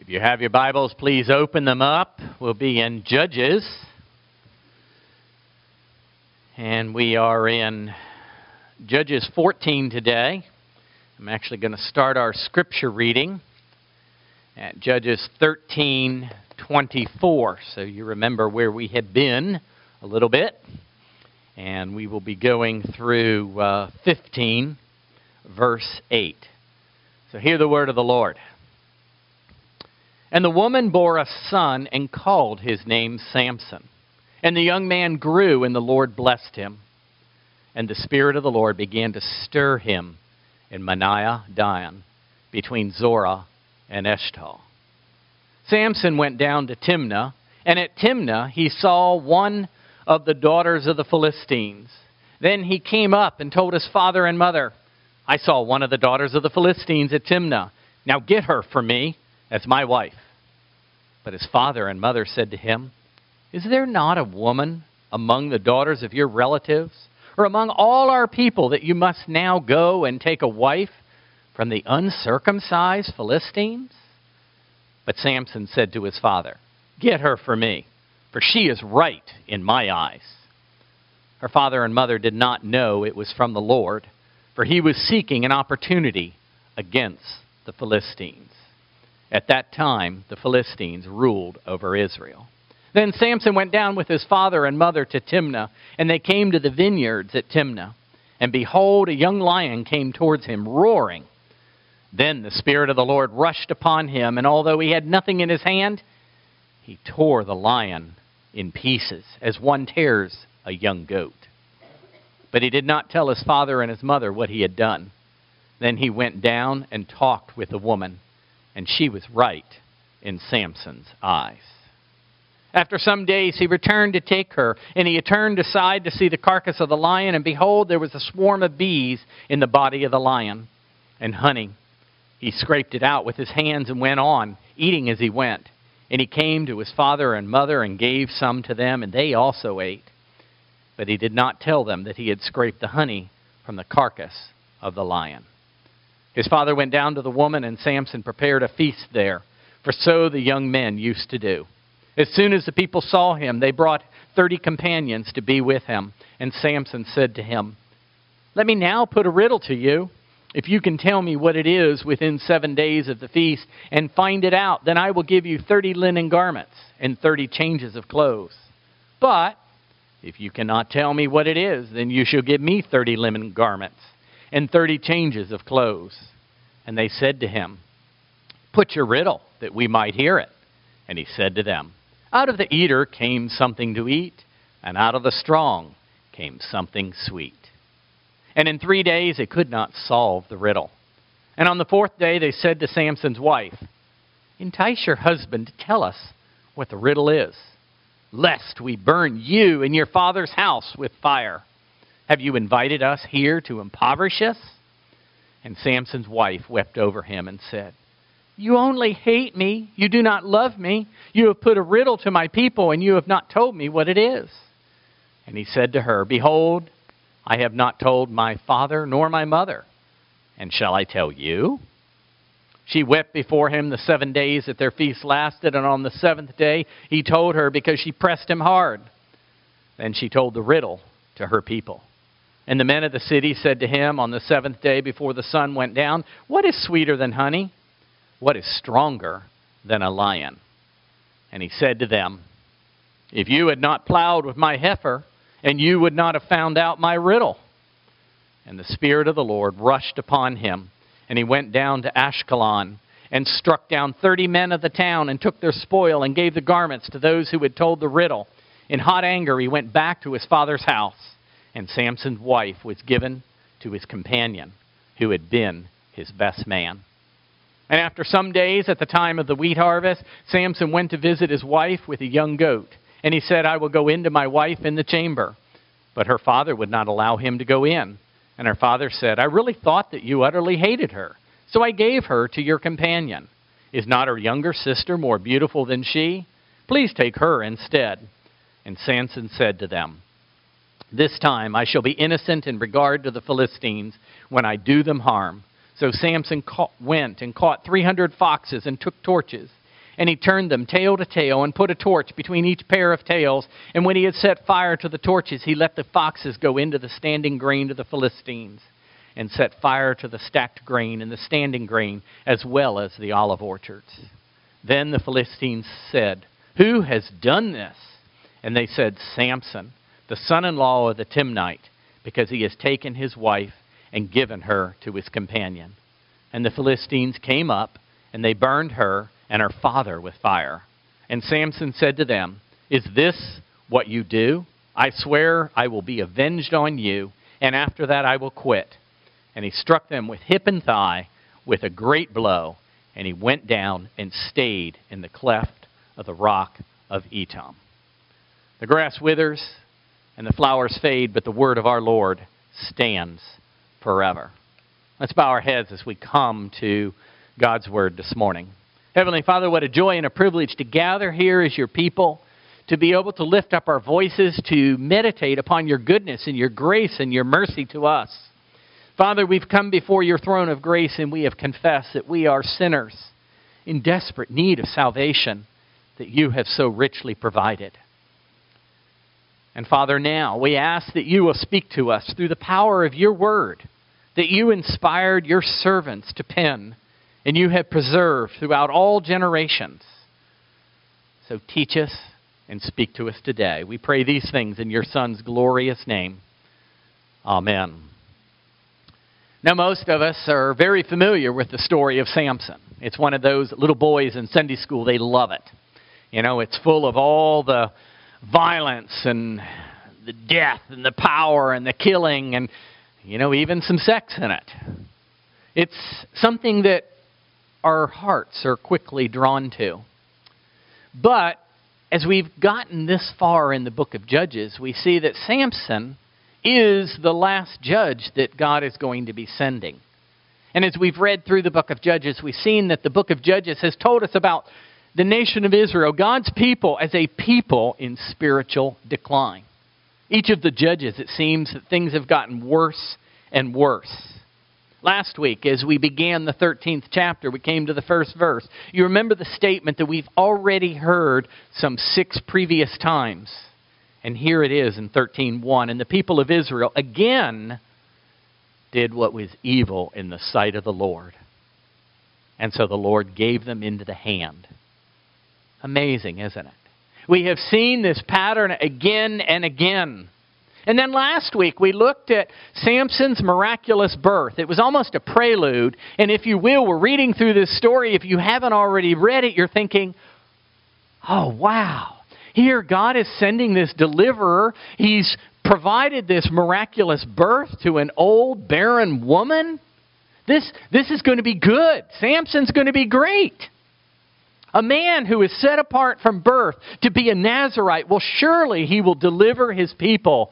If you have your Bibles, please open them up. We'll be in Judges. And we are in Judges 14 today. I'm actually going to start our scripture reading at Judges 13:24. So you remember where we had been a little bit. And we will be going through 15, verse 8. So hear the word of the Lord. And the woman bore a son and called his name Samson. And the young man grew, and the Lord blessed him. And the Spirit of the Lord began to stir him in Mahaneh-dan, between Zorah and Eshtaol. Samson went down to Timnah, and at Timnah he saw one of the daughters of the Philistines. Then he came up and told his father and mother, I saw one of the daughters of the Philistines at Timnah. Now get her for me as my wife. But his father and mother said to him, Is there not a woman among the daughters of your relatives, or among all our people, that you must now go and take a wife from the uncircumcised Philistines? But Samson said to his father, Get her for me, for she is right in my eyes. Her father and mother did not know it was from the Lord, for he was seeking an opportunity against the Philistines. At that time, the Philistines ruled over Israel. Then Samson went down with his father and mother to Timnah, and they came to the vineyards at Timnah. And behold, a young lion came towards him, roaring. Then the Spirit of the Lord rushed upon him, and although he had nothing in his hand, he tore the lion in pieces, as one tears a young goat. But he did not tell his father and his mother what he had done. Then he went down and talked with the woman, and she was right in Samson's eyes. After some days he returned to take her, and he turned aside to see the carcass of the lion, and behold, there was a swarm of bees in the body of the lion, and honey. He scraped it out with his hands and went on, eating as he went. And he came to his father and mother and gave some to them, and they also ate. But he did not tell them that he had scraped the honey from the carcass of the lion. His father went down to the woman, and Samson prepared a feast there, for so the young men used to do. As soon as the people saw him, they brought 30 companions to be with him. And Samson said to him, Let me now put a riddle to you. If you can tell me what it is within 7 days of the feast and find it out, then I will give you 30 linen garments and 30 changes of clothes. But if you cannot tell me what it is, then you shall give me 30 linen garments and 30 changes of clothes. And they said to him, Put your riddle, that we might hear it. And he said to them, Out of the eater came something to eat, and out of the strong came something sweet. And in 3 days they could not solve the riddle. And on the 4th day they said to Samson's wife, Entice your husband to tell us what the riddle is, lest we burn you and your father's house with fire. Have you invited us here to impoverish us? And Samson's wife wept over him and said, You only hate me. You do not love me. You have put a riddle to my people, and you have not told me what it is. And he said to her, Behold, I have not told my father nor my mother. And shall I tell you? She wept before him the 7 days that their feast lasted, and on the 7th day he told her, because she pressed him hard. Then she told the riddle to her people. And the men of the city said to him on the 7th day before the sun went down, What is sweeter than honey? What is stronger than a lion? And he said to them, If you had not plowed with my heifer, and you would not have found out my riddle. And the Spirit of the Lord rushed upon him, and he went down to Ashkelon, and struck down 30 men of the town, and took their spoil, and gave the garments to those who had told the riddle. In hot anger he went back to his father's house, and Samson's wife was given to his companion, who had been his best man. And after some days, at the time of the wheat harvest, Samson went to visit his wife with a young goat. And he said, I will go in to my wife in the chamber. But her father would not allow him to go in. And her father said, I really thought that you utterly hated her. So I gave her to your companion. Is not her younger sister more beautiful than she? Please take her instead. And Samson said to them, This time I shall be innocent in regard to the Philistines when I do them harm. So Samson went and caught 300 foxes and took torches. And he turned them tail to tail and put a torch between each pair of tails. And when he had set fire to the torches, he let the foxes go into the standing grain of the Philistines and set fire to the stacked grain and the standing grain as well as the olive orchards. Then the Philistines said, "Who has done this?" And they said, "Samson, the son-in-law of the Timnite, because he has taken his wife and given her to his companion." And the Philistines came up, and they burned her and her father with fire. And Samson said to them, "Is this what you do? I swear I will be avenged on you, and after that I will quit." And he struck them with hip and thigh with a great blow, and he went down and stayed in the cleft of the rock of Etam. The grass withers and the flowers fade, but the word of our Lord stands forever. Let's bow our heads as we come to God's word this morning. Heavenly Father, what a joy and a privilege to gather here as your people, to be able to lift up our voices, to meditate upon your goodness and your grace and your mercy to us. Father, we've come before your throne of grace and we have confessed that we are sinners in desperate need of salvation that you have so richly provided. And Father, now we ask that you will speak to us through the power of your word, that you inspired your servants to pen, and you have preserved throughout all generations. So teach us and speak to us today. We pray these things in your Son's glorious name. Amen. Now, most of us are very familiar with the story of Samson. It's one of those little boys in Sunday school, they love it. You know, it's full of all the violence and the death and the power and the killing and, you know, even some sex in it. It's something that our hearts are quickly drawn to. But as we've gotten this far in the book of Judges, we see that Samson is the last judge that God is going to be sending. And as we've read through the book of Judges, we've seen that the book of Judges has told us about the nation of Israel, God's people, as a people in spiritual decline. Each of the judges, it seems that things have gotten worse and worse. Last week, as we began the 13th chapter, we came to the first verse. You remember the statement that we've already heard some 6 previous times. And here it is in 13:1. And the people of Israel again did what was evil in the sight of the Lord. And so the Lord gave them into the hand. Amazing, isn't it? We have seen this pattern again and again. And then last week we looked at Samson's miraculous birth. It was almost a prelude. And if you will, we're reading through this story. If you haven't already read it, you're thinking, oh, wow. Here God is sending this deliverer. He's provided this miraculous birth to an old barren woman. This is going to be good. Samson's going to be great. A man who is set apart from birth to be a Nazirite, well, surely he will deliver his people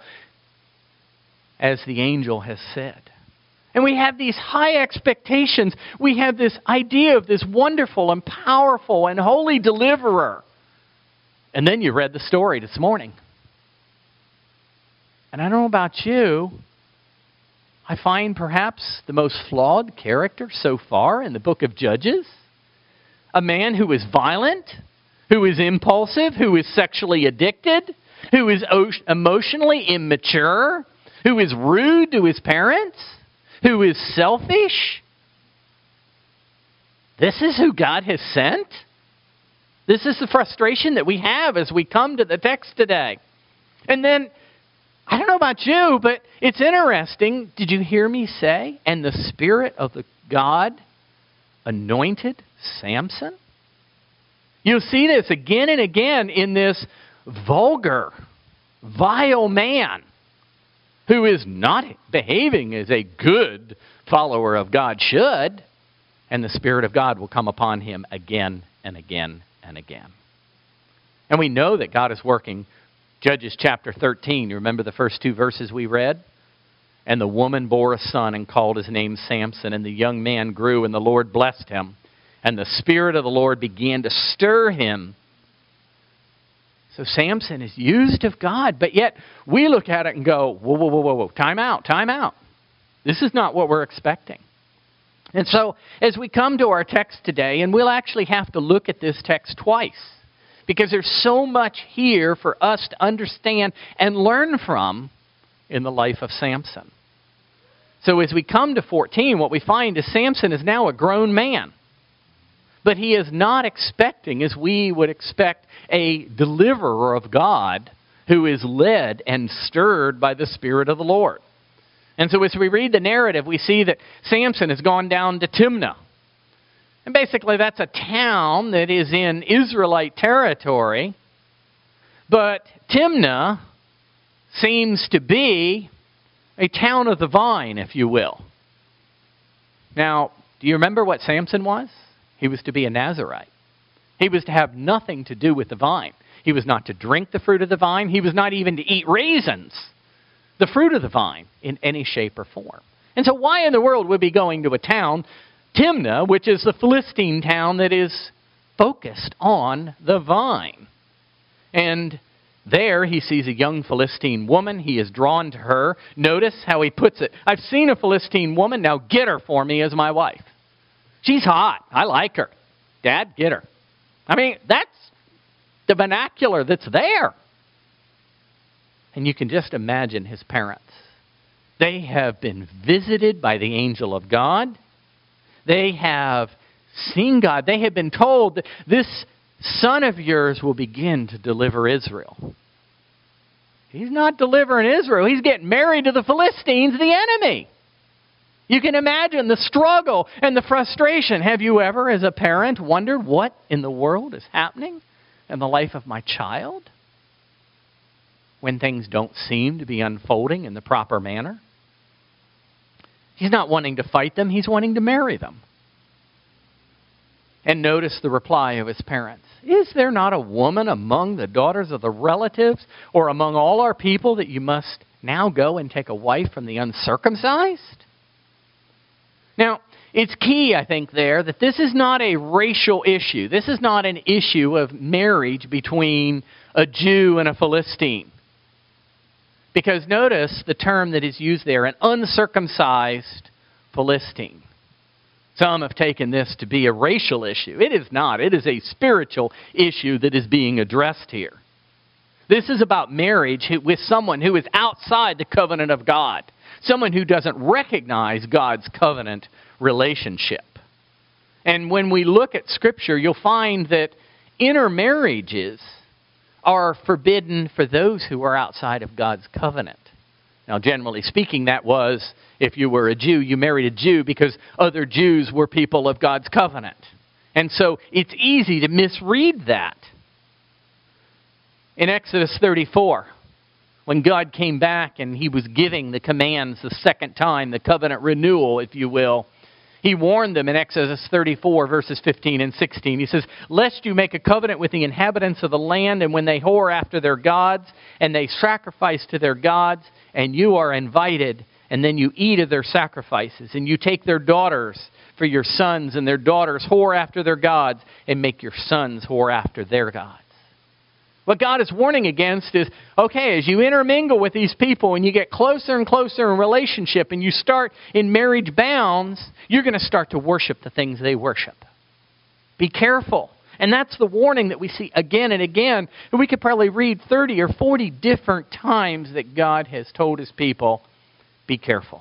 as the angel has said. And we have these high expectations. We have this idea of this wonderful and powerful and holy deliverer. And then you read the story this morning. And I don't know about you, I find perhaps the most flawed character so far in the book of Judges. A man who is violent, who is impulsive, who is sexually addicted, who is emotionally immature, who is rude to his parents, who is selfish. This is who God has sent? This is the frustration that we have as we come to the text today. And then, I don't know about you, but it's interesting. Did you hear me say, and the Spirit of the God anointed Samson? You'll see this again and again in this vulgar, vile man who is not behaving as a good follower of God should, and the Spirit of God will come upon him again and again and again. And we know that God is working. Judges chapter 13, you remember the first 2 verses we read? And the woman bore a son and called his name Samson, and the young man grew, and the Lord blessed him. And the Spirit of the Lord began to stir him. So Samson is used of God, but yet we look at it and go, whoa, time out. This is not what we're expecting. And so, as we come to our text today, and we'll actually have to look at this text twice, because there's so much here for us to understand and learn from in the life of Samson. So as we come to 14, what we find is Samson is now a grown man. But he is not expecting, as we would expect, a deliverer of God who is led and stirred by the Spirit of the Lord. And so as we read the narrative, we see that Samson has gone down to Timnah. And basically that's a town that is in Israelite territory. But Timnah seems to be a town of the vine, if you will. Now, do you remember what Samson was? He was to be a Nazirite. He was to have nothing to do with the vine. He was not to drink the fruit of the vine. He was not even to eat raisins, the fruit of the vine, in any shape or form. And so why in the world would he be going to a town, Timnah, which is the Philistine town that is focused on the vine? And there he sees a young Philistine woman. He is drawn to her. Notice how he puts it. I've seen a Philistine woman. Now get her for me as my wife. She's hot. I like her. Dad, get her. I mean, that's the vernacular that's there. And you can just imagine his parents. They have been visited by the angel of God. They have seen God. They have been told that this son of yours will begin to deliver Israel. He's not delivering Israel. He's getting married to the Philistines, the enemy. You can imagine the struggle and the frustration. Have you ever, as a parent, wondered what in the world is happening in the life of my child when things don't seem to be unfolding in the proper manner? He's not wanting to fight them. He's wanting to marry them. And notice the reply of his parents. Is there not a woman among the daughters of the relatives or among all our people that you must now go and take a wife from the uncircumcised? Now, it's key, I think, there that this is not a racial issue. This is not an issue of marriage between a Jew and a Philistine. Because notice the term that is used there, an uncircumcised Philistine. Some have taken this to be a racial issue. It is not. It is a spiritual issue that is being addressed here. This is about marriage with someone who is outside the covenant of God. Someone who doesn't recognize God's covenant relationship. And when we look at Scripture, you'll find that intermarriages are forbidden for those who are outside of God's covenant. Now, generally speaking, that was, if you were a Jew, you married a Jew because other Jews were people of God's covenant. And so it's easy to misread that. In Exodus 34, when God came back and he was giving the commands the second time, the covenant renewal, if you will, he warned them in Exodus 34, verses 15 and 16. He says, "Lest you make a covenant with the inhabitants of the land, and when they whore after their gods, and they sacrifice to their gods, and you are invited, and then you eat of their sacrifices, and you take their daughters for your sons, and their daughters whore after their gods, and make your sons whore after their gods." What God is warning against is, okay, as you intermingle with these people and you get closer and closer in relationship and you start in marriage bounds, you're going to start to worship the things they worship. Be careful. And that's the warning that we see again and again. And we could probably read 30 or 40 different times that God has told his people, be careful.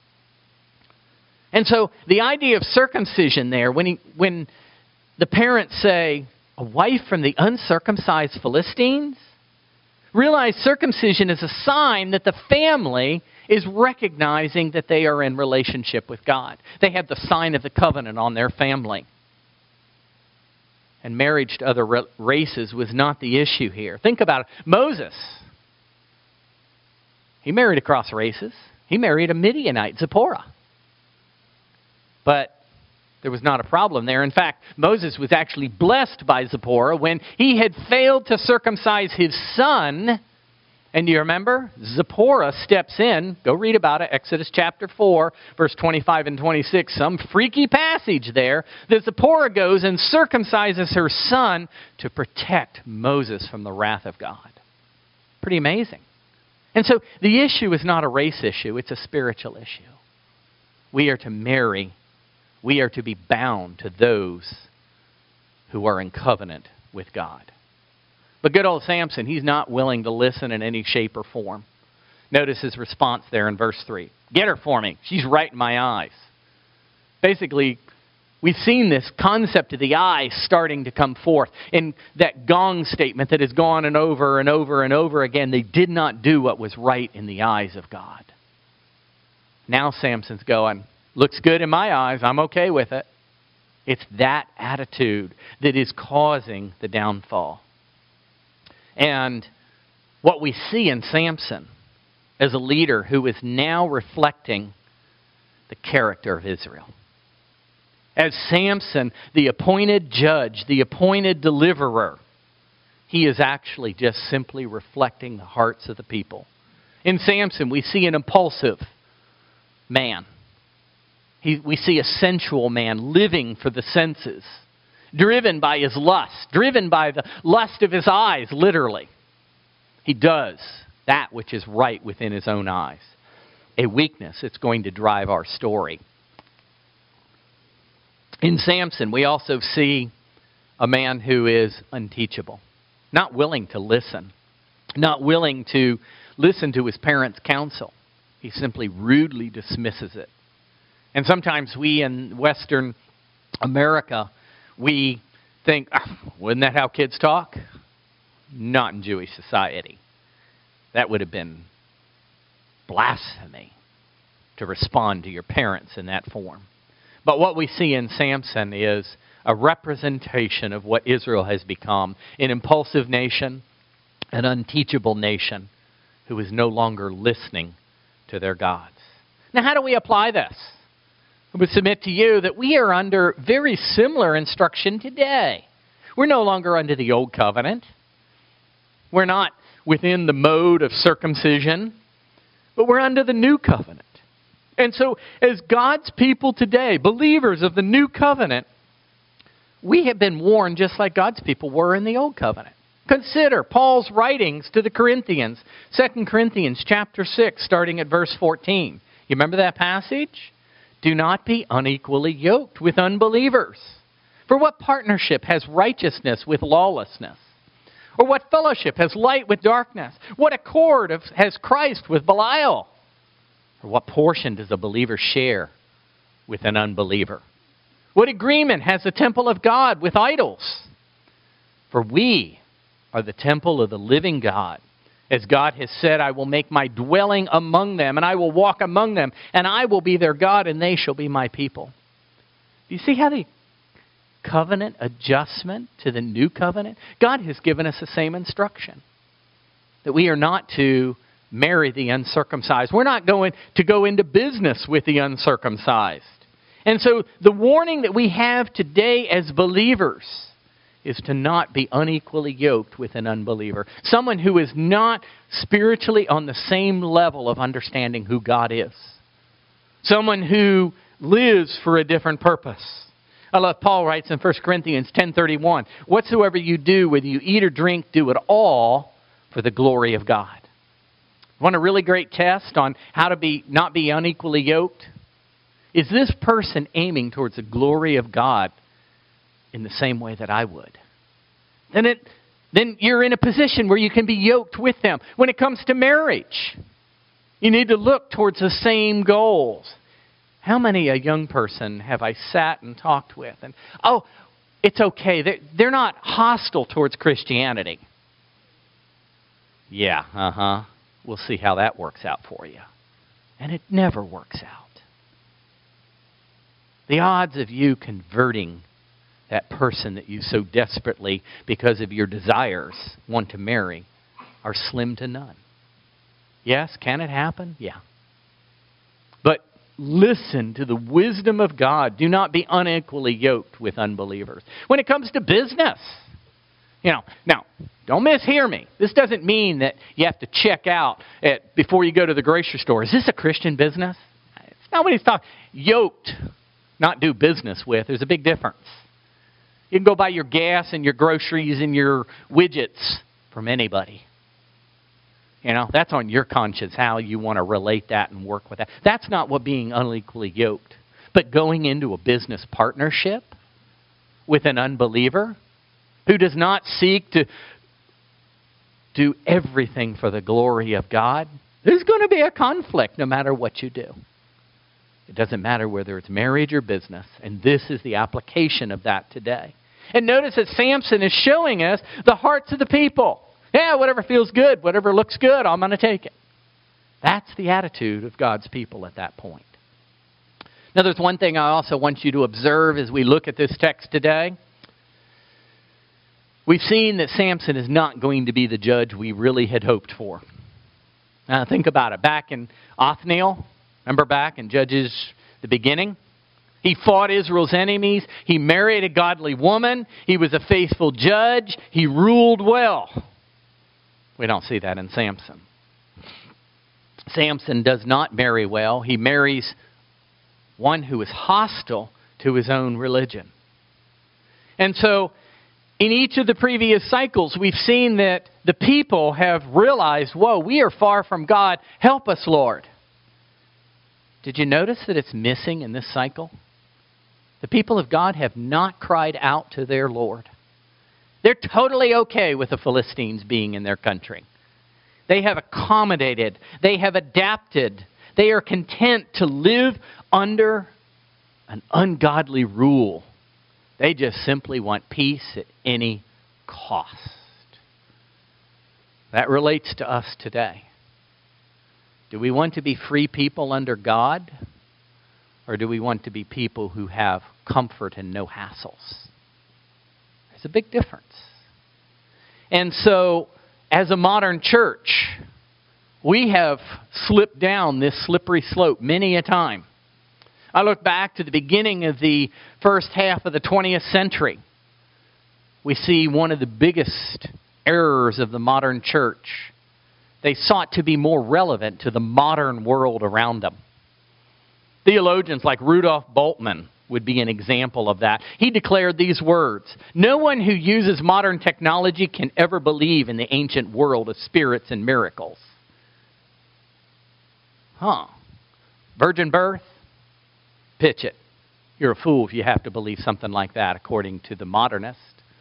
And so the idea of circumcision there, when the parents say, a wife from the uncircumcised Philistines? Realize circumcision is a sign that the family is recognizing that they are in relationship with God. They have the sign of the covenant on their family. And marriage to other races was not the issue here. Think about it. Moses, he married across races. He married a Midianite, Zipporah. But there was not a problem there. In fact, Moses was actually blessed by Zipporah when he had failed to circumcise his son. And do you remember? Zipporah steps in. Go read about it. Exodus chapter 4, verse 25 and 26. Some freaky passage there. That Zipporah goes and circumcises her son to protect Moses from the wrath of God. Pretty amazing. And so the issue is not a race issue. It's a spiritual issue. We are to marry We are to be bound to those who are in covenant with God. But good old Samson, he's not willing to listen in any shape or form. Notice his response there in verse 3. Get her for me. She's right in my eyes. Basically, we've seen this concept of the eye starting to come forth in that gong statement that has gone and over and over and over again. They did not do what was right in the eyes of God. Now Samson's going, looks good in my eyes. I'm okay with it. It's that attitude that is causing the downfall. And what we see in Samson as a leader who is now reflecting the character of Israel. As Samson, the appointed judge, the appointed deliverer, he is actually just simply reflecting the hearts of the people. In Samson, we see an impulsive man. We see a sensual man living for the senses, driven by his lust, driven by the lust of his eyes, literally. He does that which is right within his own eyes. A weakness that's going to drive our story. In Samson, we also see a man who is unteachable, not willing to listen, not willing to listen to his parents' counsel. He simply rudely dismisses it. And sometimes we in Western America, we think, wasn't that how kids talk? Not in Jewish society. That would have been blasphemy to respond to your parents in that form. But what we see in Samson is a representation of what Israel has become, an impulsive nation, an unteachable nation who is no longer listening to their gods. Now, how do we apply this? I would submit to you that we are under very similar instruction today. We're no longer under the old covenant. We're not within the mode of circumcision, but we're under the new covenant. And so, as God's people today, believers of the new covenant, we have been warned just like God's people were in the old covenant. Consider Paul's writings to the Corinthians, 2 Corinthians chapter 6, starting at verse 14. You remember that passage? Do not be unequally yoked with unbelievers. For what partnership has righteousness with lawlessness? Or what fellowship has light with darkness? What accord has Christ with Belial? Or what portion does a believer share with an unbeliever? What agreement has the temple of God with idols? For we are the temple of the living God. As God has said, I will make my dwelling among them, and I will walk among them, and I will be their God, and they shall be my people. Do you see how the covenant adjustment to the new covenant? God has given us the same instruction, that we are not to marry the uncircumcised. We're not going to go into business with the uncircumcised. And so the warning that we have today as believers is to not be unequally yoked with an unbeliever. Someone who is not spiritually on the same level of understanding who God is. Someone who lives for a different purpose. I love Paul writes in 1 Corinthians 10:31, whatsoever you do, whether you eat or drink, do it all for the glory of God. Want a really great test on how to not be unequally yoked? Is this person aiming towards the glory of God in the same way that I would? Then you're in a position where you can be yoked with them. When it comes to marriage, you need to look towards the same goals. How many a young person have I sat and talked with? And, it's okay. They're not hostile towards Christianity. Yeah, we'll see how that works out for you. And it never works out. The odds of you converting that person that you so desperately, because of your desires, want to marry are slim to none. Yes, can it happen? Yeah. But listen to the wisdom of God. Do not be unequally yoked with unbelievers. When it comes to business, now, don't mishear me. This doesn't mean that you have to check out before you go to the grocery store. Is this a Christian business? It's not what he's talking. Yoked, not do business with. There's a big difference. You can go buy your gas and your groceries and your widgets from anybody. That's on your conscience how you want to relate that and work with that. That's not what being unequally yoked. But going into a business partnership with an unbeliever who does not seek to do everything for the glory of God, there's going to be a conflict no matter what you do. It doesn't matter whether it's marriage or business. And this is the application of that today. And notice that Samson is showing us the hearts of the people. Yeah, whatever feels good, whatever looks good, I'm going to take it. That's the attitude of God's people at that point. Now, there's one thing I also want you to observe as we look at this text today. We've seen that Samson is not going to be the judge we really had hoped for. Now, think about it. Back in Othniel, remember back in Judges, the beginning? He fought Israel's enemies. He married a godly woman. He was a faithful judge. He ruled well. We don't see that in Samson. Samson does not marry well. He marries one who is hostile to his own religion. And so, in each of the previous cycles, we've seen that the people have realized, whoa, we are far from God. Help us, Lord. Did you notice that it's missing in this cycle? The people of God have not cried out to their Lord. They're totally okay with the Philistines being in their country. They have accommodated. They have adapted. They are content to live under an ungodly rule. They just simply want peace at any cost. That relates to us today. Do we want to be free people under God? Or do we want to be people who have comfort and no hassles? There's a big difference. And so, as a modern church, we have slipped down this slippery slope many a time. I look back to the beginning of the first half of the 20th century. We see one of the biggest errors of the modern church. They sought to be more relevant to the modern world around them. Theologians like Rudolf Bultmann would be an example of that. He declared these words: "No one who uses modern technology can ever believe in the ancient world of spirits and miracles." Virgin birth? Pitch it. You're a fool if you have to believe something like that, according to the modernist.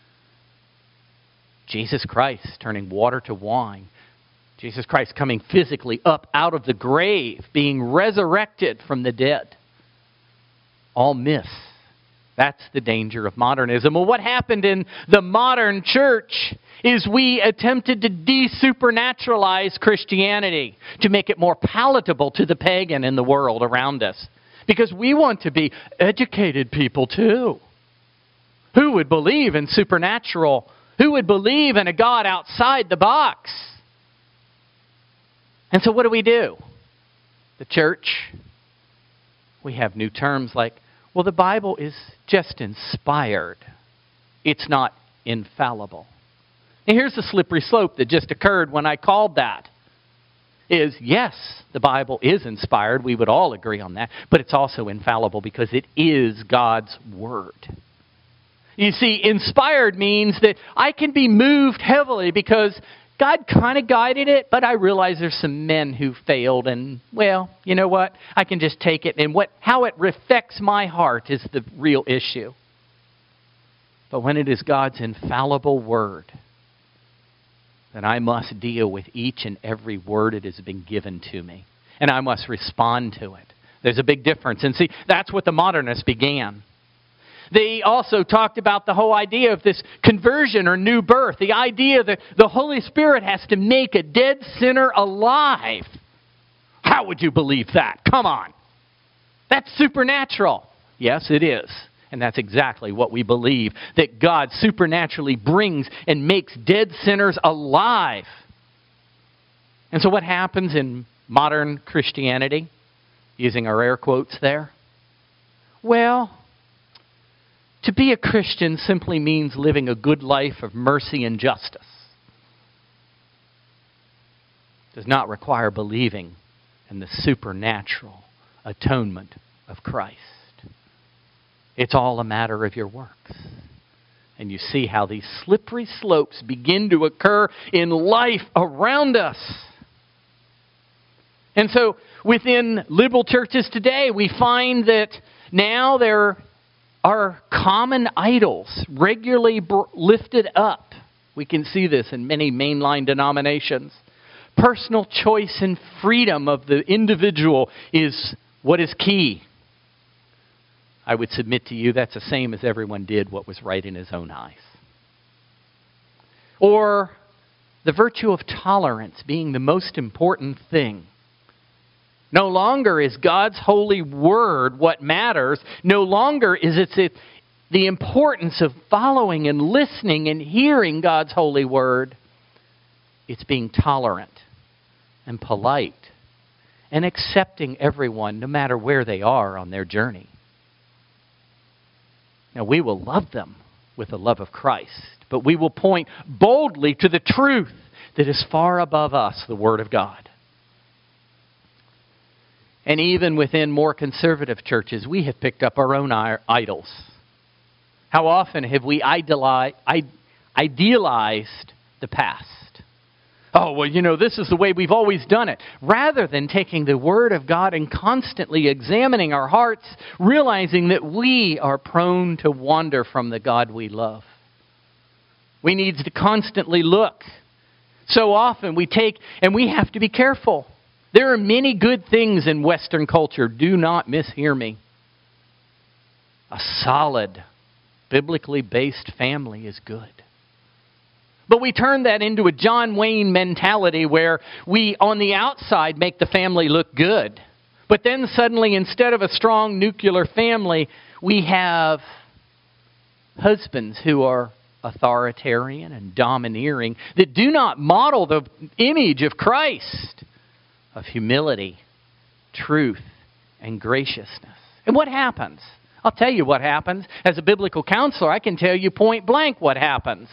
Jesus Christ turning water to wine. Jesus Christ coming physically up out of the grave, being resurrected from the dead. All myths. That's the danger of modernism. Well, what happened in the modern church is we attempted to de-supernaturalize Christianity to make it more palatable to the pagan in the world around us. Because we want to be educated people too. Who would believe in supernatural? Who would believe in a God outside the box? And so what do? The church, we have new terms like, well, the Bible is just inspired. It's not infallible. And here's the slippery slope that just occurred when I called that. Is, yes, the Bible is inspired. We would all agree on that. But it's also infallible because it is God's Word. You see, inspired means that I can be moved heavily because God kind of guided it, but I realize there's some men who failed, and, well, you know what? I can just take it, and how it affects my heart is the real issue. But when it is God's infallible Word, then I must deal with each and every word that has been given to me, and I must respond to it. There's a big difference. And see, that's what the modernists began. They also talked about the whole idea of this conversion or new birth. The idea that the Holy Spirit has to make a dead sinner alive. How would you believe that? Come on. That's supernatural. Yes, it is. And that's exactly what we believe. That God supernaturally brings and makes dead sinners alive. And so what happens in modern Christianity? Using our air quotes there. Well, to be a Christian simply means living a good life of mercy and justice. It does not require believing in the supernatural atonement of Christ. It's all a matter of your works. And you see how these slippery slopes begin to occur in life around us. And so within liberal churches today, we find that Now there are common idols regularly lifted up. We can see this in many mainline denominations. Personal choice and freedom of the individual is what is key. I would submit to you that's the same as everyone did what was right in his own eyes. Or the virtue of tolerance being the most important thing. No longer is God's holy word what matters. No longer is it the importance of following and listening and hearing God's holy word. It's being tolerant and polite and accepting everyone no matter where they are on their journey. Now, we will love them with the love of Christ, but we will point boldly to the truth that is far above us, the Word of God. And even within more conservative churches, we have picked up our own idols. How often have we idealized the past? Oh, well, this is the way we've always done it. Rather than taking the Word of God and constantly examining our hearts, realizing that we are prone to wander from the God we love. We need to constantly look. So often we take, and we have to be careful. There are many good things in Western culture. Do not mishear me. A solid, biblically based family is good. But we turn that into a John Wayne mentality where we, on the outside, make the family look good. But then suddenly, instead of a strong nuclear family, we have husbands who are authoritarian and domineering that do not model the image of Christ, of humility, truth, and graciousness. And what happens? I'll tell you what happens. As a biblical counselor, I can tell you point blank what happens.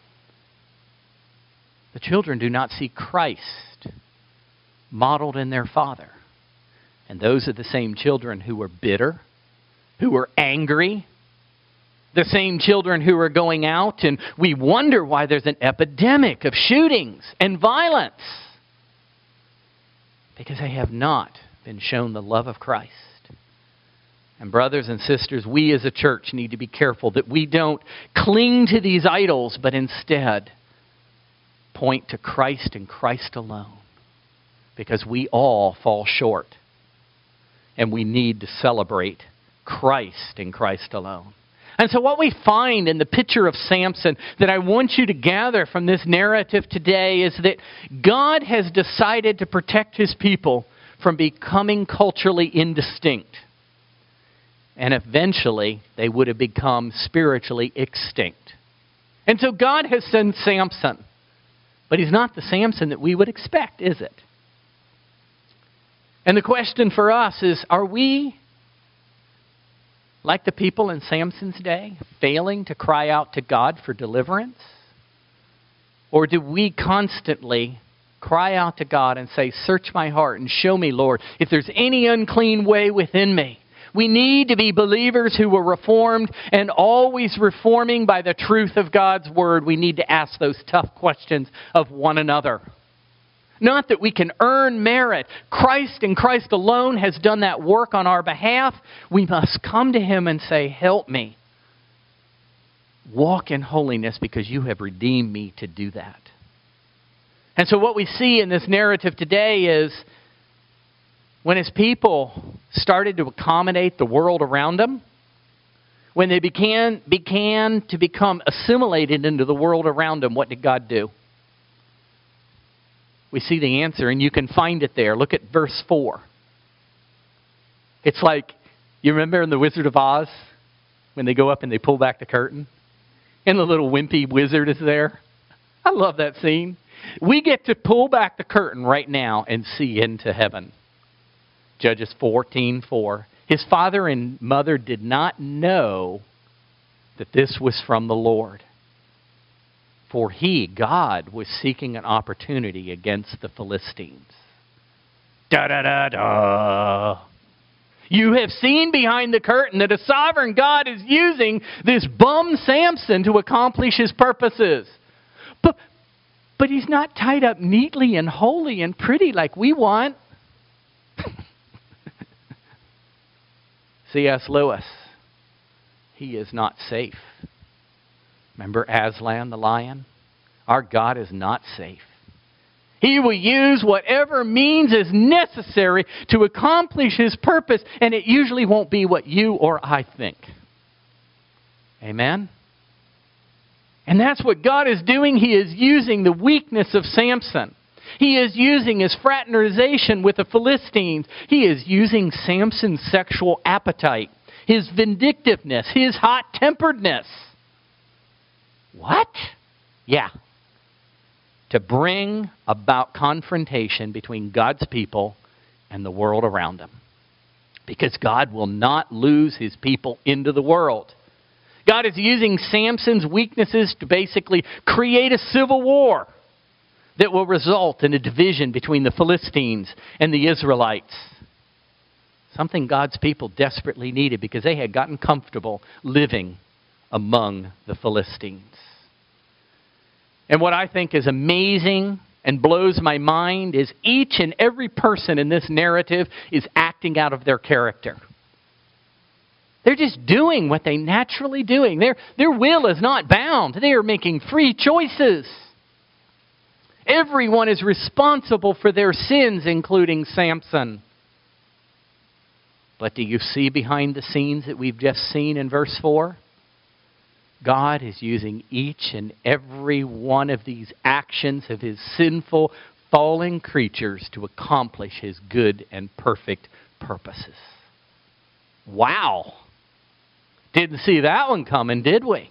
The children do not see Christ modeled in their father. And those are the same children who are bitter, who are angry, the same children who are going out, and we wonder why there's an epidemic of shootings and violence. Because they have not been shown the love of Christ. And brothers and sisters, we as a church need to be careful that we don't cling to these idols, but instead point to Christ and Christ alone. Because we all fall short. And we need to celebrate Christ and Christ alone. And so what we find in the picture of Samson that I want you to gather from this narrative today is that God has decided to protect His people from becoming culturally indistinct. And eventually they would have become spiritually extinct. And so God has sent Samson. But he's not the Samson that we would expect, is it? And the question for us is, are we, like the people in Samson's day, failing to cry out to God for deliverance? Or do we constantly cry out to God and say, search my heart and show me, Lord, if there's any unclean way within me? We need to be believers who are reformed and always reforming by the truth of God's Word. We need to ask those tough questions of one another. Not that we can earn merit. Christ and Christ alone has done that work on our behalf. We must come to Him and say, help me. Walk in holiness because you have redeemed me to do that. And so what we see in this narrative today is when His people started to accommodate the world around them, when they began to become assimilated into the world around them, what did God do? We see the answer, and you can find it there. Look at verse 4. It's like, you remember in The Wizard of Oz, when they go up and they pull back the curtain? And the little wimpy wizard is there. I love that scene. We get to pull back the curtain right now and see into heaven. Judges 14:4. His father and mother did not know that this was from the Lord. For God, was seeking an opportunity against the Philistines. Da-da-da-da. You have seen behind the curtain that a sovereign God is using this bum Samson to accomplish His purposes. But he's not tied up neatly and holy and pretty like we want. C.S. Lewis, he is not safe. Remember Aslan the lion? Our God is not safe. He will use whatever means is necessary to accomplish His purpose, and it usually won't be what you or I think. Amen? And that's what God is doing. He is using the weakness of Samson. He is using his fraternization with the Philistines. He is using Samson's sexual appetite, his vindictiveness, his hot-temperedness. What? Yeah. To bring about confrontation between God's people and the world around them. Because God will not lose His people into the world. God is using Samson's weaknesses to basically create a civil war that will result in a division between the Philistines and the Israelites. Something God's people desperately needed because they had gotten comfortable living among the Philistines. And what I think is amazing and blows my mind is each and every person in this narrative is acting out of their character. They're just doing what they naturally doing. Their will is not bound. They are making free choices. Everyone is responsible for their sins, including Samson. But do you see behind the scenes that we've just seen in verse 4? God is using each and every one of these actions of His sinful, fallen creatures to accomplish His good and perfect purposes. Wow! Didn't see that one coming, did we?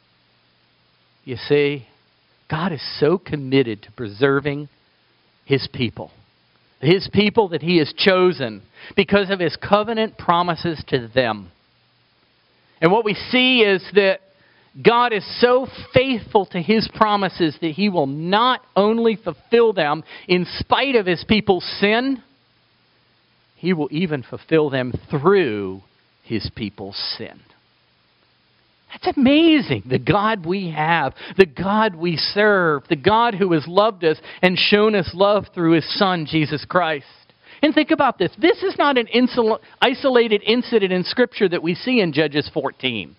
You see, God is so committed to preserving His people. His people that He has chosen because of His covenant promises to them. And what we see is that God is so faithful to His promises that He will not only fulfill them in spite of His people's sin, He will even fulfill them through His people's sin. That's amazing. The God we have, the God we serve, the God who has loved us and shown us love through His Son, Jesus Christ. And think about this. This is not an isolated incident in Scripture that we see in Judges 14.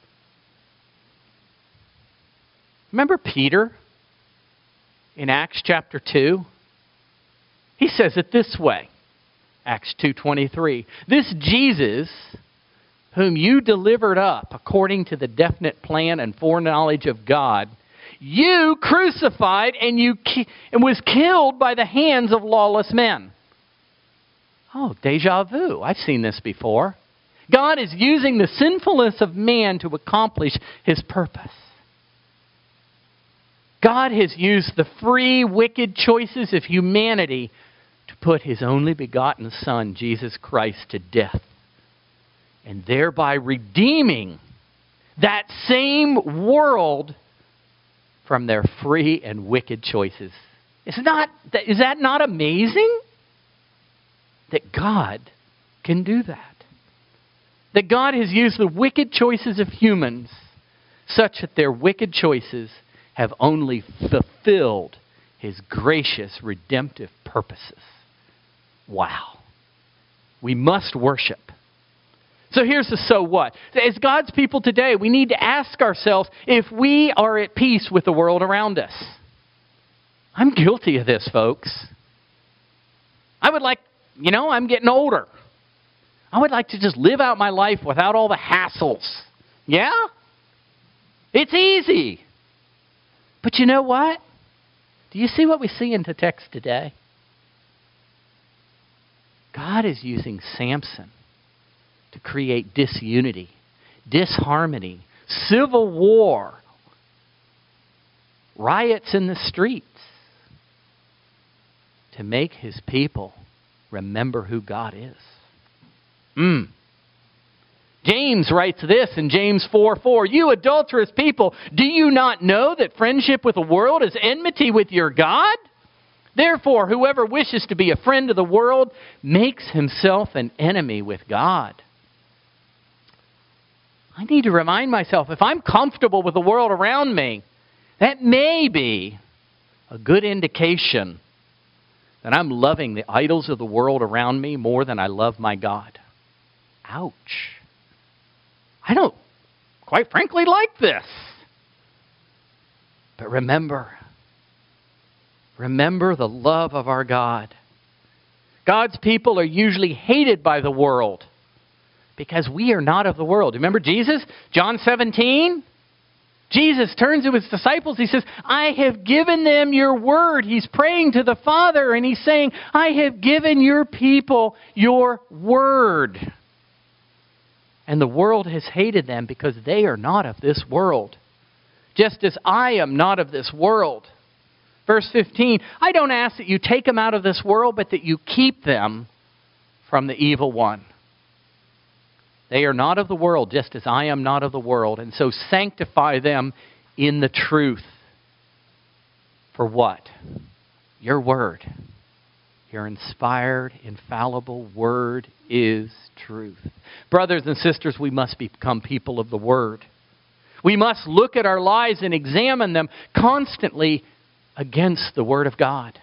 Remember Peter in Acts chapter 2? He says it this way. Acts 2:23. This Jesus, whom you delivered up according to the definite plan and foreknowledge of God, you crucified and was killed by the hands of lawless men. Oh, deja vu. I've seen this before. God is using the sinfulness of man to accomplish His purpose. God has used the free, wicked choices of humanity to put His only begotten Son, Jesus Christ, to death. And thereby redeeming that same world from their free and wicked choices. Is that not amazing? That God can do that. That God has used the wicked choices of humans such that their wicked choices have only fulfilled His gracious, redemptive purposes. Wow. We must worship. So here's the so what. As God's people today, we need to ask ourselves if we are at peace with the world around us. I'm guilty of this, folks. I'm getting older. I would like to just live out my life without all the hassles. Yeah? It's easy. But you know what? Do you see what we see in the text today? God is using Samson to create disunity, disharmony, civil war, riots in the streets, to make His people remember who God is. James writes this in James 4:4, you adulterous people, do you not know that friendship with the world is enmity with your God? Therefore, whoever wishes to be a friend of the world makes himself an enemy with God. I need to remind myself, if I'm comfortable with the world around me, that may be a good indication that I'm loving the idols of the world around me more than I love my God. Ouch. I don't, quite frankly, like this. But remember the love of our God. God's people are usually hated by the world because we are not of the world. Remember Jesus? John 17? Jesus turns to his disciples. He says, I have given them your word. He's praying to the Father and he's saying, I have given your people your word. And the world has hated them because they are not of this world, just as I am not of this world. Verse 15, I don't ask that you take them out of this world, but that you keep them from the evil one. They are not of the world, just as I am not of the world. And so sanctify them in the truth. For what? Your word. Your inspired, infallible word is truth. Brothers and sisters, we must become people of the word. We must look at our lives and examine them constantly against the word of God.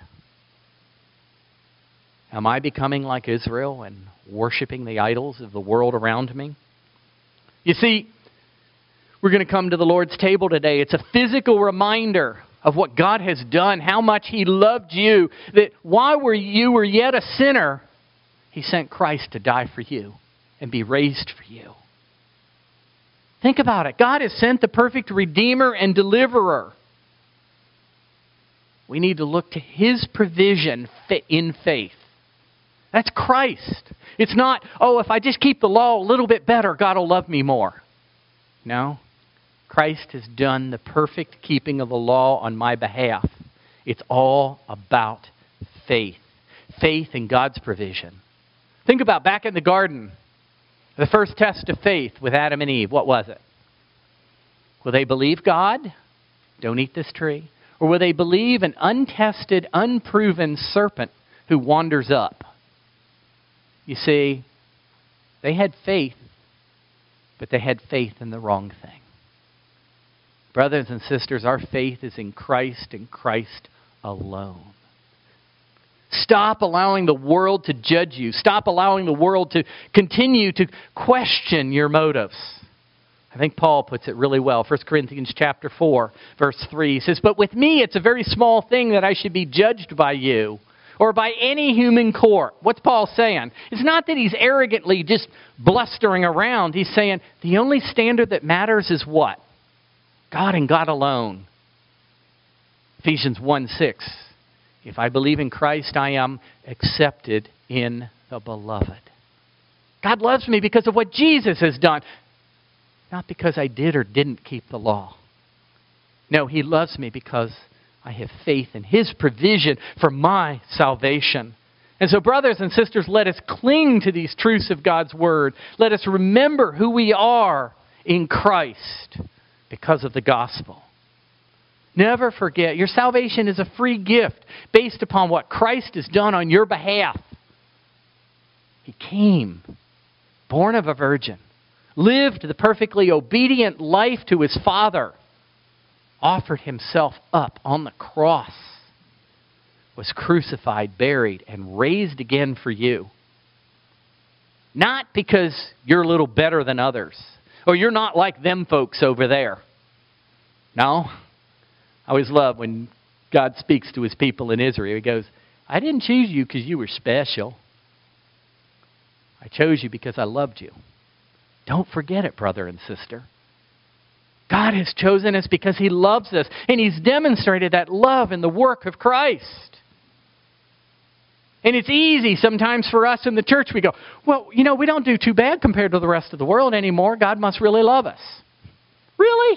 Am I becoming like Israel and worshiping the idols of the world around me? You see, we're going to come to the Lord's table today. It's a physical reminder of what God has done, how much He loved you, that while you were yet a sinner, He sent Christ to die for you and be raised for you. Think about it. God has sent the perfect Redeemer and Deliverer. We need to look to His provision in faith. That's Christ. It's not, if I just keep the law a little bit better, God will love me more. No. Christ has done the perfect keeping of the law on my behalf. It's all about faith. Faith in God's provision. Think about back in the garden, the first test of faith with Adam and Eve. What was it? Will they believe God? Don't eat this tree. Or will they believe an untested, unproven serpent who wanders up? You see, they had faith, but they had faith in the wrong thing. Brothers and sisters, our faith is in Christ and Christ alone. Stop allowing the world to judge you. Stop allowing the world to continue to question your motives. I think Paul puts it really well. 1 Corinthians chapter 4, verse 3 says, but with me it's a very small thing that I should be judged by you or by any human court. What's Paul saying? It's not that he's arrogantly just blustering around. He's saying the only standard that matters is what? God and God alone. Ephesians 1:6. If I believe in Christ, I am accepted in the beloved. God loves me because of what Jesus has done. Not because I did or didn't keep the law. No, He loves me because I have faith in His provision for my salvation. And so, brothers and sisters, let us cling to these truths of God's Word. Let us remember who we are in Christ because of the gospel. Never forget, your salvation is a free gift based upon what Christ has done on your behalf. He came, born of a virgin, lived the perfectly obedient life to His Father, offered Himself up on the cross, was crucified, buried, and raised again for you. Not because you're a little better than others, or you're not like them folks over there. No. I always love when God speaks to His people in Israel. He goes, I didn't choose you because you were special. I chose you because I loved you. Don't forget it, brother and sister. God has chosen us because He loves us, and He's demonstrated that love in the work of Christ. And it's easy sometimes for us in the church. We go, well, we don't do too bad compared to the rest of the world anymore. God must really love us. Really?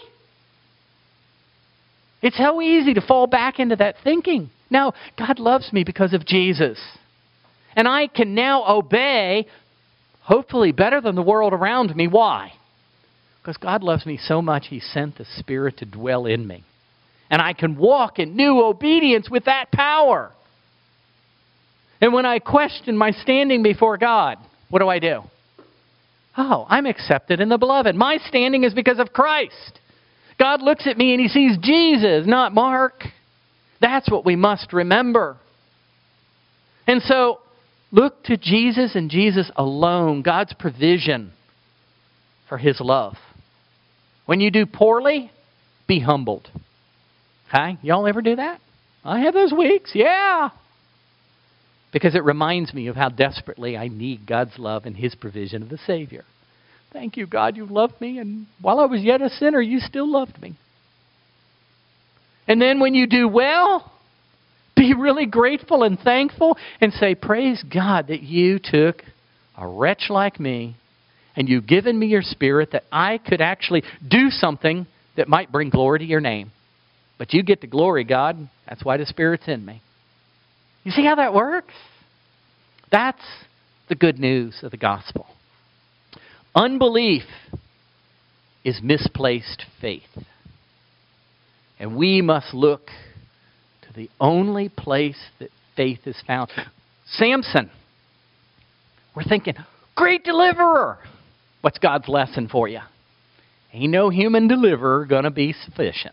It's so easy to fall back into that thinking. No, God loves me because of Jesus. And I can now obey, hopefully better than the world around me. Why? Because God loves me so much, He sent the Spirit to dwell in me. And I can walk in new obedience with that power. And when I question my standing before God, what do? Oh, I'm accepted in the beloved. My standing is because of Christ. God looks at me and He sees Jesus, not Mark. That's what we must remember. And so, look to Jesus and Jesus alone, God's provision. for His love. When you do poorly, be humbled. Okay? Y'all ever do that? I have those weeks, yeah. Because it reminds me of how desperately I need God's love and His provision of the Savior. Thank you, God, you loved me, and while I was yet a sinner, you still loved me. And then when you do well, be really grateful and thankful and say, praise God that you took a wretch like me and you've given me your Spirit that I could actually do something that might bring glory to your name. But you get the glory, God. That's why the Spirit's in me. You see how that works? That's the good news of the gospel. Unbelief is misplaced faith. And we must look to the only place that faith is found. Samson. We're thinking, great deliverer. What's God's lesson for you? Ain't no human deliverer going to be sufficient.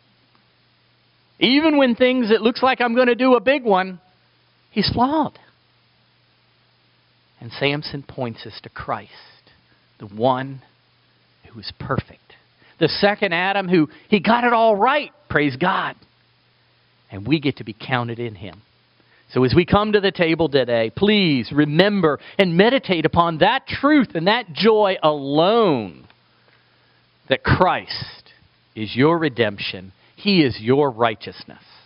Even when things, it looks like I'm going to do a big one, he's flawed. And Samson points us to Christ, the one who is perfect. The second Adam who, he got it all right, praise God. And we get to be counted in him. So as we come to the table today, please remember and meditate upon that truth and that joy alone, that Christ is your redemption. He is your righteousness.